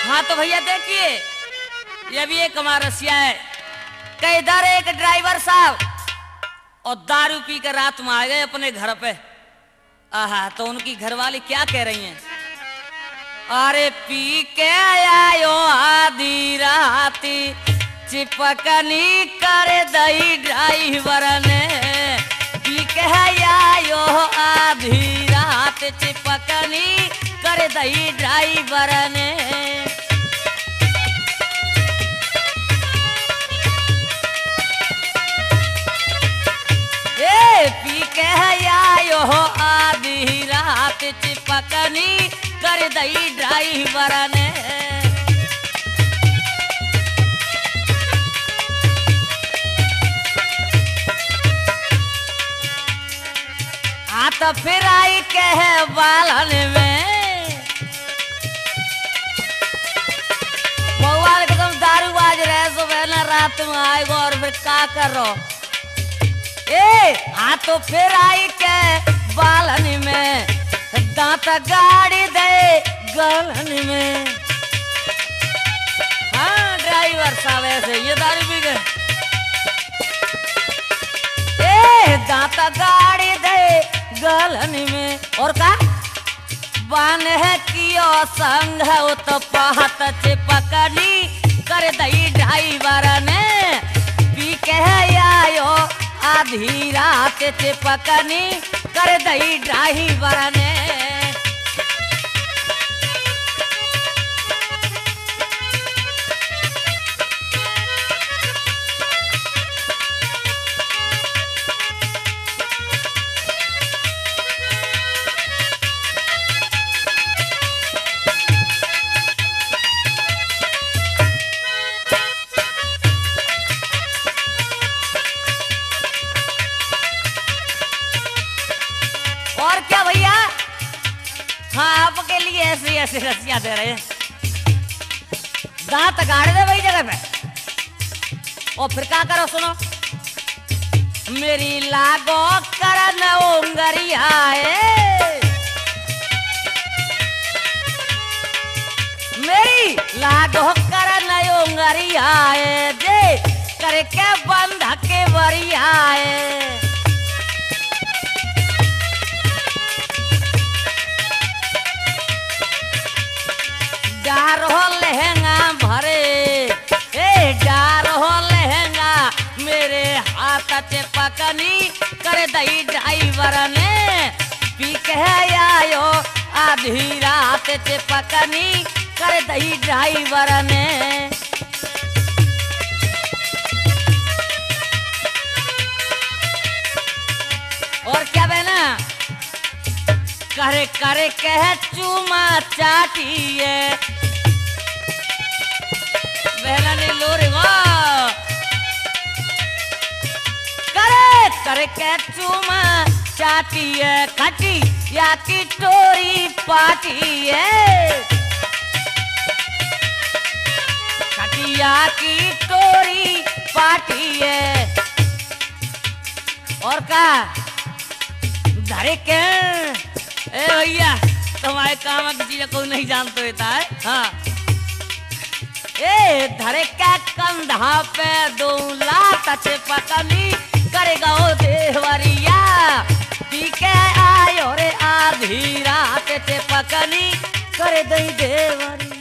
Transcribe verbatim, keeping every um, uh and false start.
हाँ तो भैया देखिए, ये भी एक हमारा रसिया है कि इधर एक ड्राइवर साहब और दारू पी कर रात में आ गए अपने घर पे। आहा, तो उनकी घरवाली क्या कह रही हैं? अरे पी के आयो आधी राती चिपकनी कर दई ड्राइवर ने, पी के आयो आधी रात चिपकनी कर दई ड्राइवर ने। ए पी के आयो आधी रात चिपकनी कर दई ड्राइवर ने। हाँ तो फिर आई कह बालन में भगवान एकदम दारू बाज रहे सुबह न रात में आएगो और फिर क्या करो। ए हाँ तो फिर आई के बालन में दांत गाड़ी दे गलन में। हाँ ड्राइवर साहब ऐसे ये दारू पी गए। ए दांत गाड़ी दे गलन में और का बान है कियो संग हो तो पहत चिपकनी कर दई ड्राइवर ने, पी के आयो आधी रात चिपकनी कर दई ड्राइवर ने। और क्या भैया, हाँ आपके लिए ऐसी ऐसी रस्सियां दे रहे हैं। दांत गाड़ दे वही जगह पे और फिर क्या करो सुनो। मेरी लागो करन उंगरिया है, मेरी लागो करन उंगरिया है, दे करके बंध के वरिया है। डारो लहंगा भरे, ए डारो लहंगा मेरे हाथ चिपकनी कर दई ड्राइवर ने, पी के आयो आधी रात चिपकनी कर दई ड्राइवर ने। और क्या बहना करे करे कह चूमा चाटिए बहना ने लो रे वाह। करे करे कह चूमा चाटिए खटी या की टोरी पाटिए, खटिया की टोरी पाटिए। और का धरे के ए भैया तुम्हारे काम की चीज को नहीं जानते होता है। हाँ ए धरे का कंधा पे दो लात चिपकनी करेगा ओ देवरिया, पी के आयो रे आधी रात चिपकनी कर दई देवरिया।